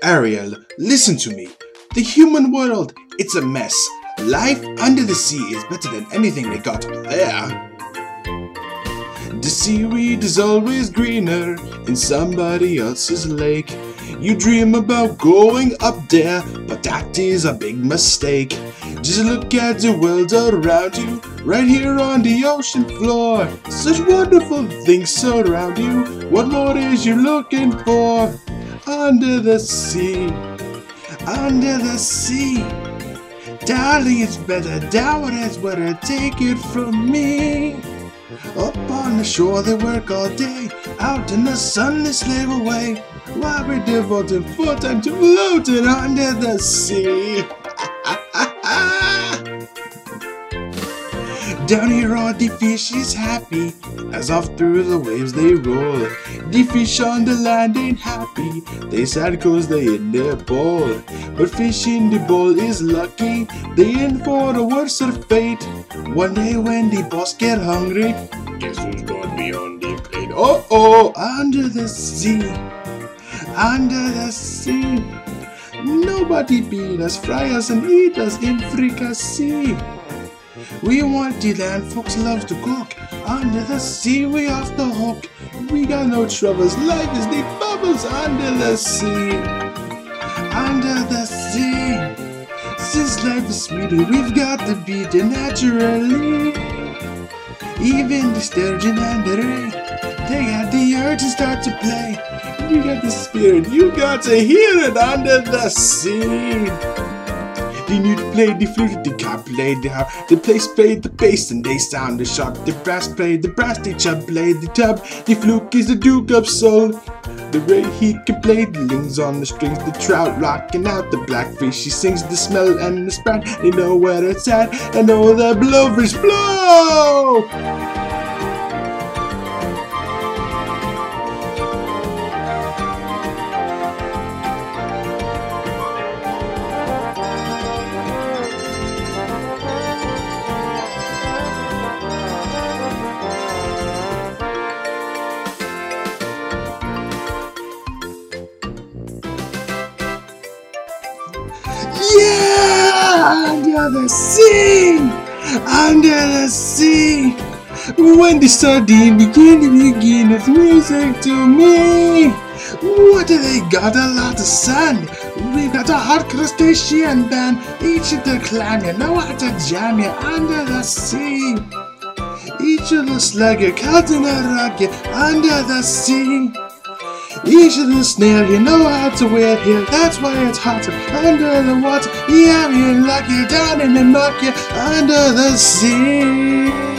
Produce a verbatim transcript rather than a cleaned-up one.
Ariel, listen to me. The human world, it's a mess. Life under the sea is better than anything they got up there. The seaweed is always greener in somebody else's lake. You dream about going up there, but that is a big mistake. Just look at the world around you, right here on the ocean floor. Such wonderful things surround you. What more is you looking for? Under the sea, under the sea. Darling, it's better down where it's better, take it from me. Up on the shore they work all day, out in the sun they slave away, while we're devoting full time to floating under the sea. Down here all the fish is happy, as off through the waves they roll. The fish on the land ain't happy, they sad cause they in their bowl. But fish in the bowl is lucky, they in for the worst of fate. One day when the boss get hungry, guess who's gonna be on the plate? Oh oh, under the sea, under the sea. Nobody beat us, fry us and eat us in fricassee. We want the land folks loves to cook. Under the sea we off the hook. We got no troubles, life is the bubbles under the sea. Under the sea. Since life is sweeter, we've got to beat it naturally. Even the sturgeon and the ray, they got the urge to start to play. You got the spirit, you got to hear it under the sea. The newt played the flute, the cop played the harp, the place played the bass and they sounded sharp. The brass played the brass, the chub played the tub, the fluke is the duke of soul. The ray he can play the lings on the strings, the trout rocking out, the blackfish he sings, the smell and the sprout, they know where it's at, and all the blowfish blow! Yeah! Under the sea! Under the sea! When the sardine begin to begin its music to me. What do they got? A lot of sand. We got a hot crustacean band. Each of the clam, you know how to jam you under the sea. Each of the slugger caught in a rock you under the sea. Each of the snail, you know how to wear here, that's why it's hotter under the water. Yeah, you like you down in the muck, you under the sea.